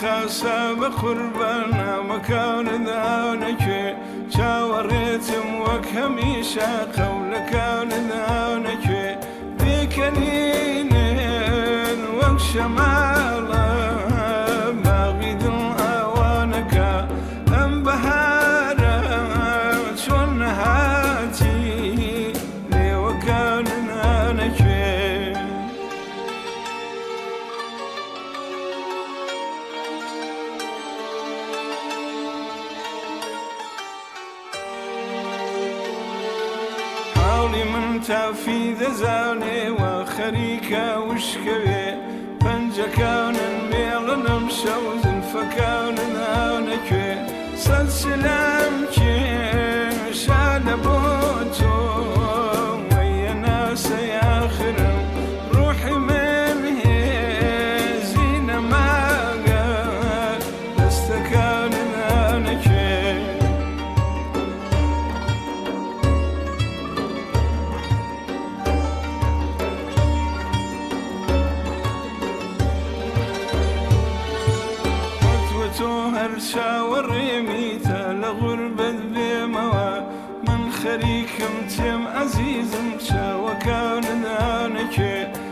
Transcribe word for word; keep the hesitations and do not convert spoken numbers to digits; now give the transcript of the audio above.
خاسا بقربانا مكان ذانك شاوريتم وكميشا قولك ذانك بكنين وكشمالا باغد اوانك ام بهارا شون هاتي لي وكان ذانك من تافي ذزاني وخريكا وشكوي بنجا كان الميل نمشوز فكان ذانك سلسلام كي شاد بوتو ويا ناس يا خرم روحي من هي زينة ما قال استكان ذانك هرشا والريميتا لغربة بموا من خريك متيم عزيز مشا وكان ذانك